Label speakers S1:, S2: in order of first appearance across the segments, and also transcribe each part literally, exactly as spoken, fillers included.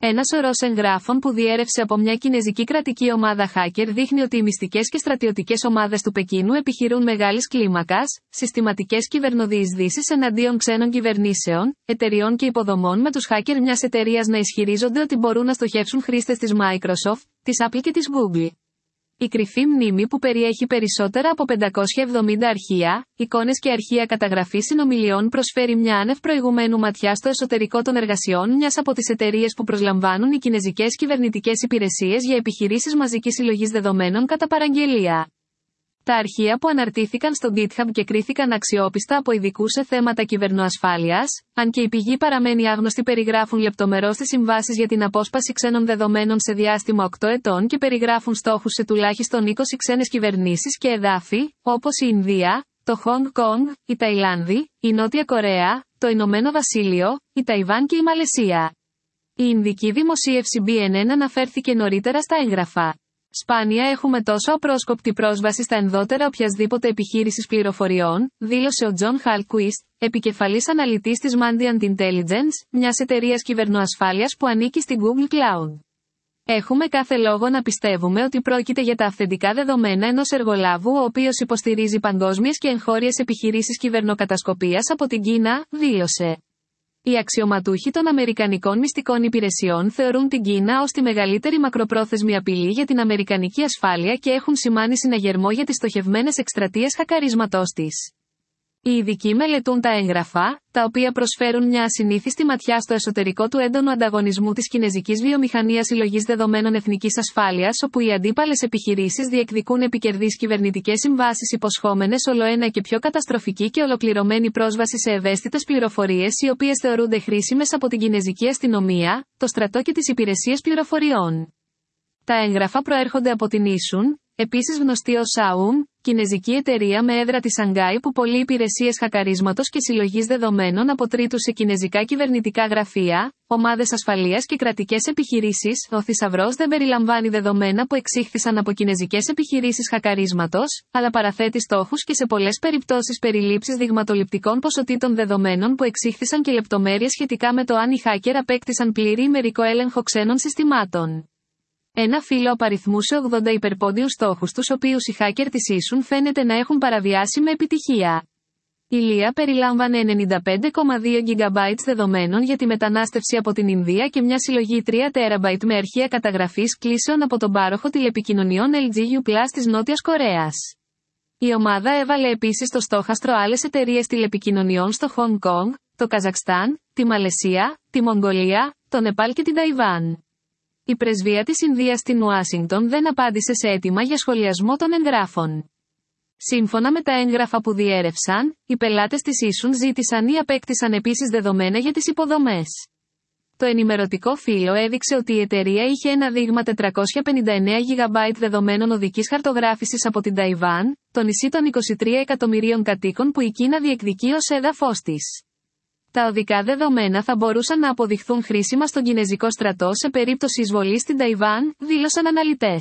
S1: Ένα σωρός εγγράφων που διέρευσε από μια κινεζική κρατική ομάδα hacker δείχνει ότι οι μυστικές και στρατιωτικές ομάδες του Πεκίνου επιχειρούν μεγάλης κλίμακας, συστηματικές κυβερνοδιεισδύσεις εναντίον ξένων κυβερνήσεων, εταιριών και υποδομών, με τους hacker μιας εταιρείας να ισχυρίζονται ότι μπορούν να στοχεύσουν χρήστες της Microsoft, της Apple και της Google. Η κρυφή μνήμη, που περιέχει περισσότερα από πεντακόσια εβδομήντα αρχεία, εικόνες και αρχεία καταγραφής συνομιλιών, προσφέρει μια άνευ προηγουμένου ματιά στο εσωτερικό των εργασιών μιας από τις εταιρείες που προσλαμβάνουν οι κινεζικές κυβερνητικές υπηρεσίες για επιχειρήσεις μαζικής συλλογής δεδομένων κατά παραγγελία. Τα αρχεία που αναρτήθηκαν στο GitHub και κρίθηκαν αξιόπιστα από ειδικούς σε θέματα κυβερνοασφάλειας, αν και η πηγή παραμένει άγνωστη, περιγράφουν λεπτομερώς τις συμβάσεις για την απόσπαση ξένων δεδομένων σε διάστημα οκτώ ετών και περιγράφουν στόχους σε τουλάχιστον είκοσι ξένες κυβερνήσεις και εδάφη, όπως η Ινδία, το Χονγκ Κονγκ, η Ταϊλάνδη, η Νότια Κορέα, το Ηνωμένο Βασίλειο, η Ταϊβάν και η Μαλαισία. Η Ινδική δημοσίευση μπι εν εν αναφέρθηκε νωρίτερα στα έγγραφα. Σπάνια έχουμε τόσο απρόσκοπτη πρόσβαση στα ενδότερα οποιασδήποτε επιχείρησης πληροφοριών, δήλωσε ο Τζον Χάλκουιστ, επικεφαλής αναλυτής της Mandiant Intelligence, μιας εταιρείας κυβερνοασφάλειας που ανήκει στην Google Cloud. Έχουμε κάθε λόγο να πιστεύουμε ότι πρόκειται για τα αυθεντικά δεδομένα ενός εργολάβου ο οποίος υποστηρίζει παγκόσμιες και εγχώριες επιχειρήσεις κυβερνοκατασκοπίας από την Κίνα, δήλωσε. Οι αξιωματούχοι των Αμερικανικών μυστικών υπηρεσιών θεωρούν την Κίνα ως τη μεγαλύτερη μακροπρόθεσμη απειλή για την αμερικανική ασφάλεια και έχουν σημάνει συναγερμό για τις στοχευμένες εκστρατείες χακαρίσματός της. Οι ειδικοί μελετούν τα έγγραφα, τα οποία προσφέρουν μια ασυνήθιστη ματιά στο εσωτερικό του έντονου ανταγωνισμού της κινεζικής βιομηχανίας συλλογής δεδομένων εθνικής ασφάλειας, όπου οι αντίπαλες επιχειρήσεις διεκδικούν επικερδείς κυβερνητικές συμβάσεις υποσχόμενες ολοένα και πιο καταστροφική και ολοκληρωμένη πρόσβαση σε ευαίσθητες πληροφορίες, οι οποίες θεωρούνται χρήσιμες από την κινεζική αστυνομία, το στρατό και τις υπηρεσίες πληροφοριών. Τα έγγραφα προέρχονται από την Ίσουν, επίσης γνωστή ως Σάουμ, κινεζική εταιρεία με έδρα τη Σανγκάη που πωλεί υπηρεσίες χακαρίσματος και συλλογής δεδομένων από τρίτους σε κινεζικά κυβερνητικά γραφεία, ομάδες ασφαλείας και κρατικές επιχειρήσεις. Ο θησαυρός δεν περιλαμβάνει δεδομένα που εξήχθησαν από κινεζικές επιχειρήσεις χακαρίσματος, αλλά παραθέτει στόχους και σε πολλές περιπτώσεις περιλήψεις δειγματοληπτικών ποσοτήτων δεδομένων που εξήχθησαν και λεπτομέρειες σχετικά με το αν οι hacker απέκτησαν πλήρη ημερικό έλεγχο ξένων συστημάτων. Ένα φύλλο απαριθμούσε ογδόντα υπερπόντιους στόχους, τους οποίους οι hacker της Ίσουν φαίνεται να έχουν παραβιάσει με επιτυχία. Η Λία περιλάμβανε ενενήντα πέντε κόμμα δύο γιγαμπάιτ δεδομένων για τη μετανάστευση από την Ινδία και μια συλλογή τρία τεραμπάιτ με αρχεία καταγραφής κλήσεων από τον πάροχο τηλεπικοινωνιών ελ τζι γιου Plus της Νότιας Κορέας. Η ομάδα έβαλε επίσης στο στόχαστρο άλλες εταιρείες τηλεπικοινωνιών στο Χονγκ Κονγκ, το Καζακστάν, τη Μαλαισία, τη Μογγολία, το Νεπάλ και την Ταϊβάν. Η πρεσβεία της Ινδίας στην Ουάσιγκτον δεν απάντησε σε αίτημα για σχολιασμό των εγγράφων. Σύμφωνα με τα έγγραφα που διέρευσαν, οι πελάτες της Ίσουν ζήτησαν ή απέκτησαν επίσης δεδομένα για τις υποδομές. Το ενημερωτικό φύλλο έδειξε ότι η εταιρεία είχε ένα δείγμα τετρακόσια πενήντα εννέα γιγαμπάιτ δεδομένων οδικής χαρτογράφησης από την Ταϊβάν, το νησί των είκοσι τρία εκατομμυρίων κατοίκων που η Κίνα διεκδικεί ως έδαφος της. Τα οδικά δεδομένα θα μπορούσαν να αποδειχθούν χρήσιμα στον κινεζικό στρατό σε περίπτωση εισβολής στην Ταϊβάν, δήλωσαν αναλυτές.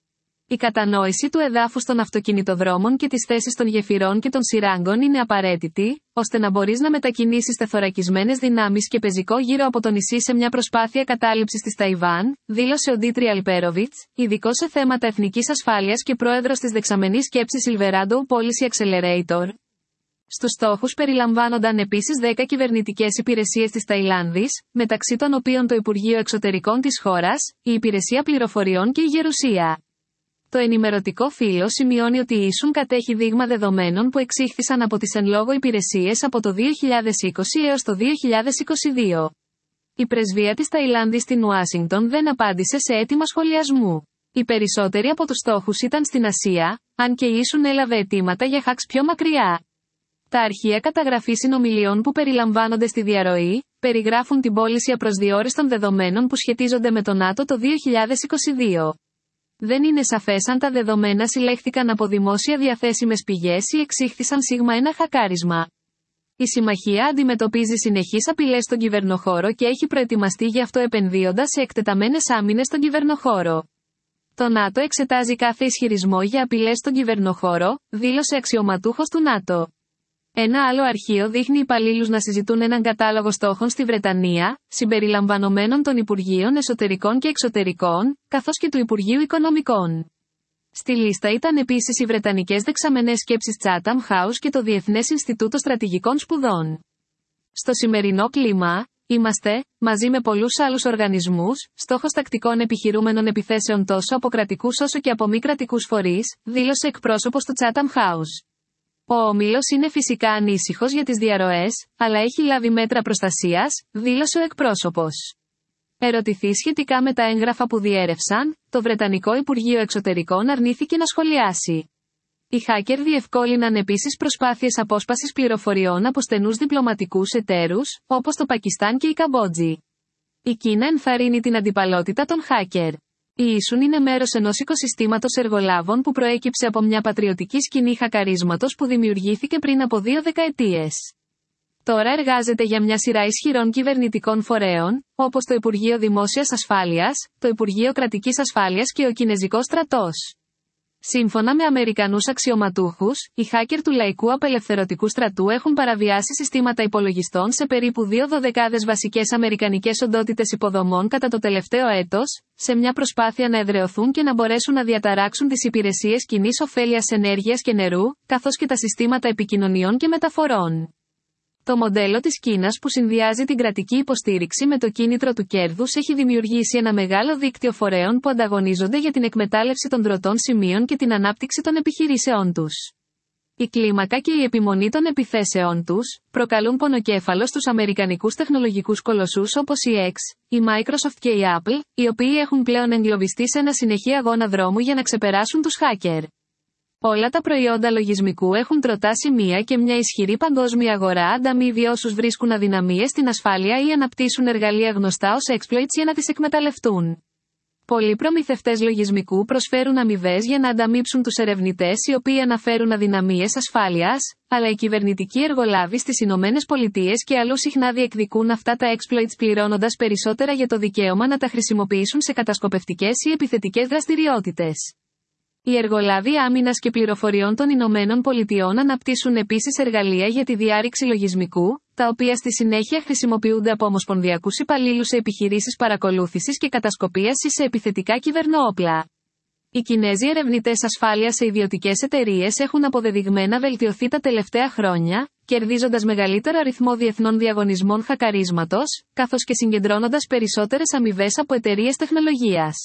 S1: Η κατανόηση του εδάφους των αυτοκινητοδρόμων και της θέσης των γεφυρών και των σειράγκων είναι απαραίτητη, ώστε να μπορείς να μετακινήσεις τεθωρακισμένες δυνάμεις και πεζικό γύρω από το νησί σε μια προσπάθεια κατάληψης της Ταϊβάν, δήλωσε ο Ντίτρι Αλπέροβιτς, ειδικός σε θέματα εθνικής ασφάλειας και πρόεδρος της δεξαμενής σκέψης Silverado Policy Accelerator. Στους στόχους περιλαμβάνονταν επίσης δέκα κυβερνητικές υπηρεσίες της Ταϊλάνδης, μεταξύ των οποίων το Υπουργείο Εξωτερικών της χώρας, η Υπηρεσία Πληροφοριών και η Γερουσία. Το ενημερωτικό φύλλο σημειώνει ότι η Ίσουν κατέχει δείγμα δεδομένων που εξήχθησαν από τις εν λόγω υπηρεσίες από το δύο χιλιάδες είκοσι έως το δύο χιλιάδες είκοσι δύο. Η πρεσβεία της Ταϊλάνδης στην Ουάσιγκτον δεν απάντησε σε αίτημα σχολιασμού. Οι περισσότεροι από τους στόχους ήταν στην Ασία, αν και η Ίσουν έλαβε αιτήματα για hacks πιο μακριά. Τα αρχεία καταγραφή συνομιλιών που περιλαμβάνονται στη διαρροή, περιγράφουν την πώληση απροσδιόριστων δεδομένων που σχετίζονται με το ΝΑΤΟ το δύο χιλιάδες είκοσι δύο. Δεν είναι σαφές αν τα δεδομένα συλλέχθηκαν από δημόσια διαθέσιμες πηγές ή εξήχθησαν σίγμα ένα χακάρισμα. Η Συμμαχία αντιμετωπίζει συνεχείς απειλές στον κυβερνοχώρο και έχει προετοιμαστεί γι' αυτό επενδύοντας σε εκτεταμένες άμυνες στον κυβερνοχώρο. Το ΝΑΤΟ εξετάζει κάθε ισχυρισμό για απειλές στον κυβερνοχώρο, δήλωσε αξιωματούχος του ΝΑΤΟ. Ένα άλλο αρχείο δείχνει υπαλλήλους να συζητούν έναν κατάλογο στόχων στη Βρετανία, συμπεριλαμβανομένων των Υπουργείων Εσωτερικών και Εξωτερικών, καθώς και του Υπουργείου Οικονομικών. Στη λίστα ήταν επίσης οι Βρετανικές δεξαμενές σκέψεις Chatham House και το Διεθνές Ινστιτούτο Στρατηγικών Σπουδών. Στο σημερινό κλίμα, είμαστε, μαζί με πολλούς άλλους οργανισμούς, στόχος τακτικών επιχειρούμενων επιθέσεων τόσο από κρατικούς όσο και από μη κρατικούς φορείς, δήλωσε εκπρόσωπος του Chatham House. Ο όμιλος είναι φυσικά ανήσυχος για τις διαρροές, αλλά έχει λάβει μέτρα προστασίας, δήλωσε ο εκπρόσωπος. Ερωτηθεί σχετικά με τα έγγραφα που διέρευσαν, το Βρετανικό Υπουργείο Εξωτερικών αρνήθηκε να σχολιάσει. Οι hacker διευκόλυναν επίσης προσπάθειες απόσπασης πληροφοριών από στενούς διπλωματικούς εταίρους, όπως το Πακιστάν και η Καμπότζη. Η Κίνα ενθαρρύνει την αντιπαλότητα των hacker. Η Ίσουν είναι μέρος ενός οικοσυστήματος εργολάβων που προέκυψε από μια πατριωτική σκηνή χακαρίσματος που δημιουργήθηκε πριν από δύο δεκαετίες. Τώρα εργάζεται για μια σειρά ισχυρών κυβερνητικών φορέων, όπως το Υπουργείο Δημόσιας Ασφάλειας, το Υπουργείο Κρατικής Ασφάλειας και ο Κινεζικός Στρατός. Σύμφωνα με Αμερικανούς αξιωματούχους, οι hacker του Λαϊκού Απελευθερωτικού Στρατού έχουν παραβιάσει συστήματα υπολογιστών σε περίπου δύο δωδεκάδες βασικές αμερικανικές οντότητες υποδομών κατά το τελευταίο έτος, σε μια προσπάθεια να εδραιωθούν και να μπορέσουν να διαταράξουν τις υπηρεσίες κοινής ωφέλειας ενέργειας και νερού, καθώς και τα συστήματα επικοινωνιών και μεταφορών. Το μοντέλο της Κίνας που συνδυάζει την κρατική υποστήριξη με το κίνητρο του κέρδους έχει δημιουργήσει ένα μεγάλο δίκτυο φορέων που ανταγωνίζονται για την εκμετάλλευση των τροτών σημείων και την ανάπτυξη των επιχειρήσεών τους. Η κλίμακα και η επιμονή των επιθέσεών τους προκαλούν πονοκέφαλο στους αμερικανικούς τεχνολογικούς κολοσσούς όπως η X, η Microsoft και η Apple, οι οποίοι έχουν πλέον εγκλωβιστεί σε ένα συνεχή αγώνα δρόμου για να ξεπεράσουν τους hacker. Όλα τα προϊόντα λογισμικού έχουν τροτά σημεία και μια ισχυρή παγκόσμια αγορά ανταμείβει όσους βρίσκουν αδυναμίες στην ασφάλεια ή αναπτύσσουν εργαλεία γνωστά ως exploits για να τις εκμεταλλευτούν. Πολλοί προμηθευτές λογισμικού προσφέρουν αμοιβές για να ανταμείψουν τους ερευνητές οι οποίοι αναφέρουν αδυναμίες ασφάλειας, αλλά οι κυβερνητικοί εργολάβοι στις Ηνωμένες Πολιτείες και αλλού συχνά διεκδικούν αυτά τα exploits πληρώνοντας περισσότερα για το δικαίωμα να τα χρησιμοποιήσουν σε κατασκοπευτικές ή επιθετικές δραστηριότητες. Οι εργολάβοι άμυνας και πληροφοριών των Ηνωμένων Πολιτειών αναπτύσσουν επίσης εργαλεία για τη διάρρηξη λογισμικού, τα οποία στη συνέχεια χρησιμοποιούνται από ομοσπονδιακούς υπαλλήλους σε επιχειρήσεις παρακολούθησης και κατασκοπίας ή σε επιθετικά κυβερνόοπλα. Οι Κινέζοι ερευνητές ασφάλειας σε ιδιωτικές εταιρείες έχουν αποδεδειγμένα βελτιωθεί τα τελευταία χρόνια, κερδίζοντας μεγαλύτερο αριθμό διεθνών διαγωνισμών χακαρίσματος, καθώς και συγκεντρώνοντας περισσότερες αμοιβές από εταιρείες τεχνολογίας.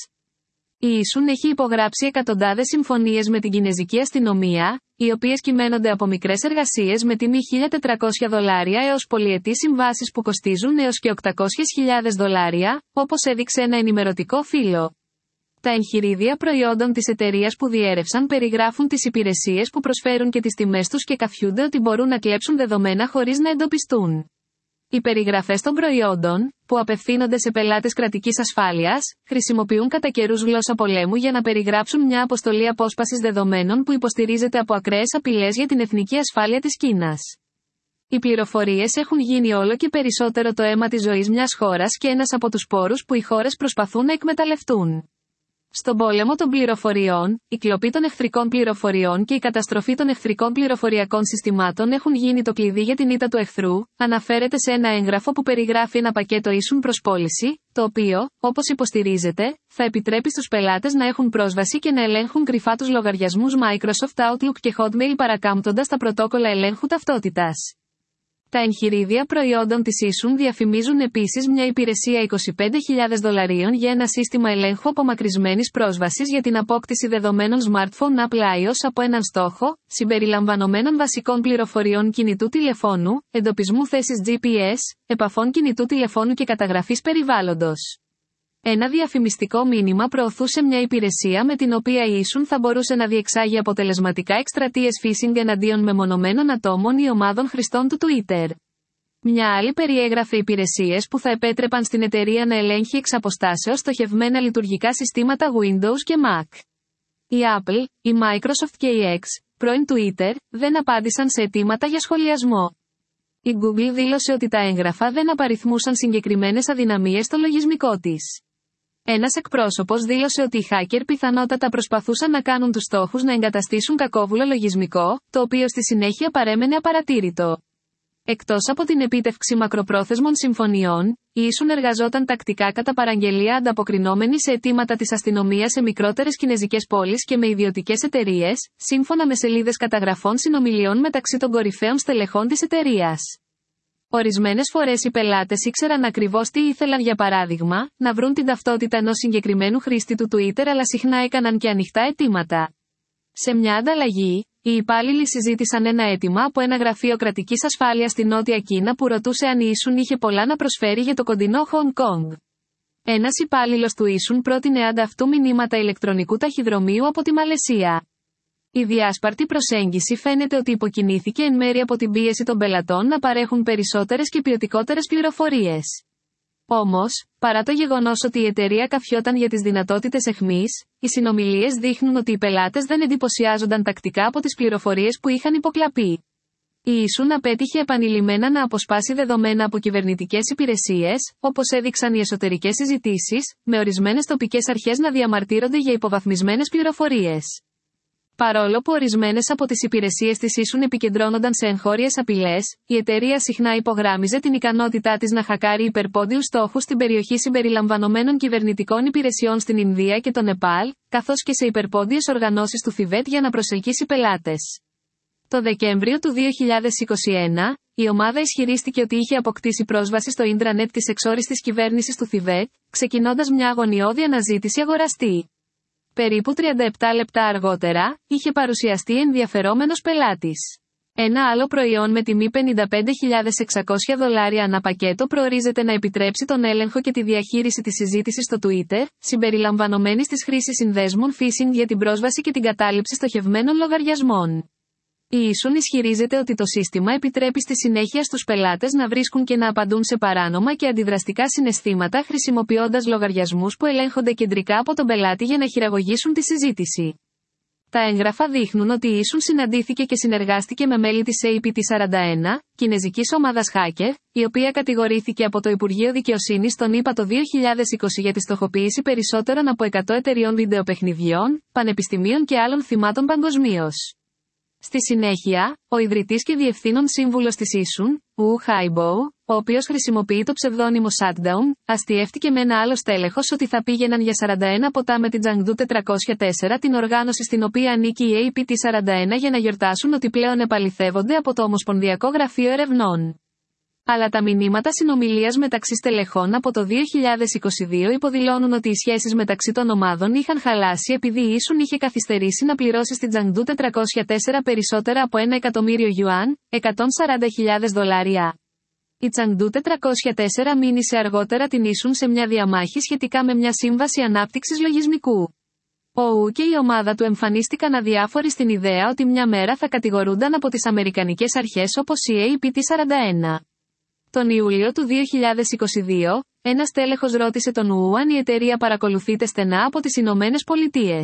S1: Η Ίσουν έχει υπογράψει εκατοντάδες συμφωνίες με την κινεζική αστυνομία, οι οποίες κυμαίνονται από μικρές εργασίες με τιμή χίλια τετρακόσια δολάρια έως πολυετής συμβάσεις που κοστίζουν έως και οκτακόσιες χιλιάδες δολάρια, όπως έδειξε ένα ενημερωτικό φύλλο. Τα εγχειρίδια προϊόντων της εταιρείας που διέρευσαν περιγράφουν τις υπηρεσίες που προσφέρουν και τις τιμές τους και καθιούνται ότι μπορούν να κλέψουν δεδομένα χωρίς να εντοπιστούν. Οι περιγραφές των προϊόντων, που απευθύνονται σε πελάτες κρατικής ασφάλειας, χρησιμοποιούν κατά καιρούς γλώσσα πολέμου για να περιγράψουν μια αποστολή απόσπασης δεδομένων που υποστηρίζεται από ακραίες απειλές για την εθνική ασφάλεια της Κίνας. Οι πληροφορίες έχουν γίνει όλο και περισσότερο το αίμα της ζωής μιας χώρας και ένας από τους πόρους που οι χώρες προσπαθούν να εκμεταλλευτούν. Στον πόλεμο των πληροφοριών, η κλοπή των εχθρικών πληροφοριών και η καταστροφή των εχθρικών πληροφοριακών συστημάτων έχουν γίνει το κλειδί για την ήττα του εχθρού, αναφέρεται σε ένα έγγραφο που περιγράφει ένα πακέτο ίσουν προς πώληση, το οποίο, όπως υποστηρίζεται, θα επιτρέπει στους πελάτες να έχουν πρόσβαση και να ελέγχουν κρυφά τους λογαριασμούς Microsoft Outlook και Hotmail παρακάμπτοντας τα πρωτόκολλα ελέγχου ταυτότητας. Τα εγχειρίδια προϊόντων της Ίσουν διαφημίζουν επίσης μια υπηρεσία είκοσι πέντε χιλιάδες δολαρίων για ένα σύστημα ελέγχου απομακρυσμένης πρόσβασης για την απόκτηση δεδομένων smartphone Apple iOS από έναν στόχο, συμπεριλαμβανομένων βασικών πληροφοριών κινητού τηλεφώνου, εντοπισμού θέσης τζι πι ες, επαφών κινητού τηλεφώνου και καταγραφής περιβάλλοντος. Ένα διαφημιστικό μήνυμα προωθούσε μια υπηρεσία με την οποία η Ίσουν θα μπορούσε να διεξάγει αποτελεσματικά εκστρατείες phishing εναντίον μεμονωμένων ατόμων ή ομάδων χρηστών του Twitter. Μια άλλη περιέγραφε υπηρεσίες που θα επέτρεπαν στην εταιρεία να ελέγχει εξ αποστάσεως στοχευμένα λειτουργικά συστήματα Windows και Mac. Η Apple, η Microsoft και η X, πρώην Twitter, δεν απάντησαν σε αιτήματα για σχολιασμό. Η Google δήλωσε ότι τα έγγραφα δεν απαριθμούσαν συγκεκριμένες αδυναμίες στο λογισμικό της. Ένας εκπρόσωπος δήλωσε ότι οι hacker πιθανότατα προσπαθούσαν να κάνουν τους στόχους να εγκαταστήσουν κακόβουλο λογισμικό, το οποίο στη συνέχεια παρέμενε απαρατήρητο. Εκτός από την επίτευξη μακροπρόθεσμων συμφωνιών, η Ίσουν εργαζόταν τακτικά κατά παραγγελία ανταποκρινόμενη σε αιτήματα της αστυνομίας σε μικρότερες κινεζικές πόλεις και με ιδιωτικές εταιρείες, σύμφωνα με σελίδες καταγραφών συνομιλιών μεταξύ των κορυφαίων στελεχών της εταιρείας. Ορισμένες φορές οι πελάτες ήξεραν ακριβώς τι ήθελαν, για παράδειγμα, να βρουν την ταυτότητα ενός συγκεκριμένου χρήστη του Twitter, αλλά συχνά έκαναν και ανοιχτά αιτήματα. Σε μια ανταλλαγή, οι υπάλληλοι συζήτησαν ένα αίτημα από ένα γραφείο κρατικής ασφάλειας στη Νότια Κίνα που ρωτούσε αν η Ίσουν είχε πολλά να προσφέρει για το κοντινό Χονγκ Κονγκ. Ένας υπάλληλος του Ίσουν πρότεινε ανταυτού μηνύματα ηλεκτρονικού ταχυδρομείου από τη Μαλαισία. Η διάσπαρτη προσέγγιση φαίνεται ότι υποκινήθηκε εν μέρει από την πίεση των πελατών να παρέχουν περισσότερες και ποιοτικότερες πληροφορίες. Όμως, παρά το γεγονός ότι η εταιρεία καφιόταν για τις δυνατότητες εχμής, οι συνομιλίες δείχνουν ότι οι πελάτες δεν εντυπωσιάζονταν τακτικά από τις πληροφορίες που είχαν υποκλαπεί. Η Ίσουν απέτυχε επανειλημμένα να αποσπάσει δεδομένα από κυβερνητικές υπηρεσίες, όπως έδειξαν οι εσωτερικές συζητήσεις, με ορισμένες τοπικές αρχές να διαμαρτύρονται για υποβαθμισμένες πληροφορίες. Παρόλο που ορισμένες από τις υπηρεσίες της Ίσουν επικεντρώνονταν σε εγχώριες απειλές, η εταιρεία συχνά υπογράμμιζε την ικανότητά της να χακάρει υπερπόντιους στόχους στην περιοχή συμπεριλαμβανομένων κυβερνητικών υπηρεσιών στην Ινδία και το Νεπάλ, καθώς και σε υπερπόντιες οργανώσεις του Θιβέτ για να προσελκύσει πελάτες. Το Δεκέμβριο του δύο χιλιάδες είκοσι ένα, η ομάδα ισχυρίστηκε ότι είχε αποκτήσει πρόσβαση στο ίντρανετ της εξόριστης κυβέρνησης του Θιβέτ, ξεκινώντας μια αγωνιώδη αναζήτηση αγοραστή. Περίπου τριάντα επτά λεπτά αργότερα, είχε παρουσιαστεί ενδιαφερόμενος πελάτης. Ένα άλλο προϊόν με τιμή πενήντα πέντε χιλιάδες εξακόσια δολάρια ανά πακέτο προορίζεται να επιτρέψει τον έλεγχο και τη διαχείριση της συζήτησης στο Twitter, συμπεριλαμβανομένης της χρήσης συνδέσμων phishing για την πρόσβαση και την κατάληψη στοχευμένων λογαριασμών. Η Ίσουν ισχυρίζεται ότι το σύστημα επιτρέπει στη συνέχεια στους πελάτες να βρίσκουν και να απαντούν σε παράνομα και αντιδραστικά συναισθήματα χρησιμοποιώντας λογαριασμούς που ελέγχονται κεντρικά από τον πελάτη για να χειραγωγήσουν τη συζήτηση. Τα έγγραφα δείχνουν ότι η Ίσουν συναντήθηκε και συνεργάστηκε με μέλη της έι πι τι σαράντα ένα, κινεζικής ομάδας hacker, η οποία κατηγορήθηκε από το Υπουργείο Δικαιοσύνης των ΗΠΑ το δύο χιλιάδες είκοσι για τη στοχοποίηση περισσότερων από εκατό εταιριών βιντεοπαιχνιδιών, πανεπιστημίων και άλλων θυμάτων παγκοσμίως. Στη συνέχεια, ο ιδρυτής και διευθύνων σύμβουλος της Ίσουν, Ου Χάιμπο, ο οποίος χρησιμοποιεί το ψευδόνυμο Shutdown, αστιεύτηκε με ένα άλλο στέλεχος ότι θα πήγαιναν για σαράντα ένα ποτά με την Chengdu τετρακόσια τέσσερα, την οργάνωση στην οποία ανήκει η έι πι τι σαράντα ένα, για να γιορτάσουν ότι πλέον επαληθεύονται από το Ομοσπονδιακό Γραφείο Ερευνών. Αλλά τα μηνύματα συνομιλίας μεταξύ στελεχών από το δύο χιλιάδες είκοσι δύο υποδηλώνουν ότι οι σχέσεις μεταξύ των ομάδων είχαν χαλάσει επειδή η Ίσουν είχε καθυστερήσει να πληρώσει στην Chengdu τετρακόσια τέσσερα περισσότερα από ένα εκατομμύριο Ιουάν, εκατόν σαράντα χιλιάδες δολάρια. Η Chengdu τετρακόσια τέσσερα μήνυσε αργότερα την Ίσουν σε μια διαμάχη σχετικά με μια σύμβαση ανάπτυξης λογισμικού. Ο Ου και η ομάδα του εμφανίστηκαν αδιάφοροι στην ιδέα ότι μια μέρα θα κατηγορούνταν από τις Αμερικανικές αρχές όπως η έι πι τι σαράντα ένα. Τον Ιούλιο του δύο χιλιάδες είκοσι δύο, ένας τέλεχος ρώτησε τον Ου αν η εταιρεία παρακολουθείται στενά από τις Ηνωμένες Πολιτείες.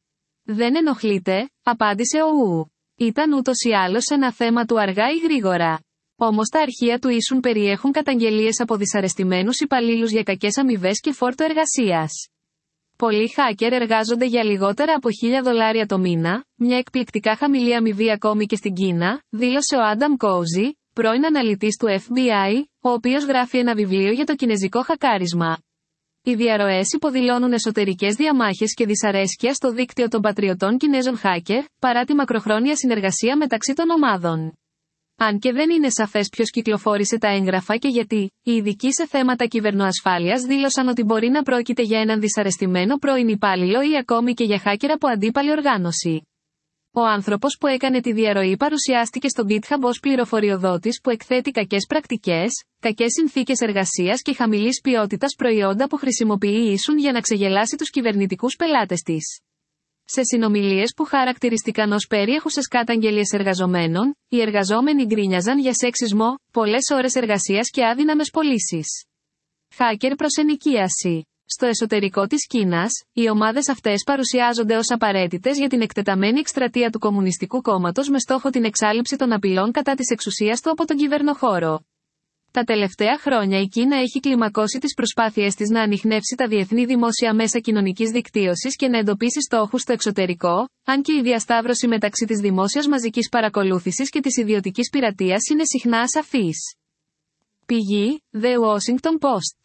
S1: «Δεν ενοχλείται», απάντησε ο Ου. «Ήταν ούτως ή άλλως ένα θέμα του αργά ή γρήγορα». Όμως τα αρχεία του Ίσουν περιέχουν καταγγελίες από δυσαρεστημένους υπαλλήλους για κακές αμοιβές και φόρτο εργασίας. Πολλοί hacker εργάζονται για λιγότερα από χίλια δολάρια το μήνα, μια εκπληκτικά χαμηλή αμοιβή ακόμη και στην Κίνα, δήλωσε ο Άνταμ Κόουζι, πρώην αναλυτής του εφ μπι άι, ο οποίος γράφει ένα βιβλίο για το κινεζικό χακάρισμα. Οι διαρροές υποδηλώνουν εσωτερικές διαμάχες και δυσαρέσκεια στο δίκτυο των πατριωτών Κινέζων hacker, παρά τη μακροχρόνια συνεργασία μεταξύ των ομάδων. Αν και δεν είναι σαφές ποιος κυκλοφόρησε τα έγγραφα και γιατί, οι ειδικοί σε θέματα κυβερνοασφάλειας δήλωσαν ότι μπορεί να πρόκειται για έναν δυσαρεστημένο πρώην υπάλληλο ή ακόμη και για hacker από αντίπαλη οργάνωση. Ο άνθρωπος που έκανε τη διαρροή παρουσιάστηκε στο GitHub ως πληροφοριοδότης που εκθέτει κακές πρακτικές, κακές συνθήκες εργασίας και χαμηλής ποιότητας προϊόντα που χρησιμοποιεί η Ίσουν για να ξεγελάσει τους κυβερνητικούς πελάτες της. Σε συνομιλίες που χαρακτηριστήκαν ως περιέχουσες καταγγελίες εργαζομένων, οι εργαζόμενοι γκρίνιαζαν για σεξισμό, πολλές ώρες εργασίας και άδυναμες πωλήσεις. Hacker προς ενοικίαση. Στο εσωτερικό της Κίνας, οι ομάδες αυτές παρουσιάζονται ως απαραίτητες για την εκτεταμένη εκστρατεία του Κομμουνιστικού Κόμματος με στόχο την εξάλειψη των απειλών κατά της εξουσίας του από τον κυβερνοχώρο. Τα τελευταία χρόνια η Κίνα έχει κλιμακώσει τις προσπάθειές της να ανιχνεύσει τα διεθνή δημόσια μέσα κοινωνικής δικτύωσης και να εντοπίσει στόχους στο εξωτερικό, αν και η διασταύρωση μεταξύ της δημόσιας μαζικής παρακολούθησης και της ιδιωτικής πειρατείας είναι συχνά ασαφής. Πηγή: The Washington Post.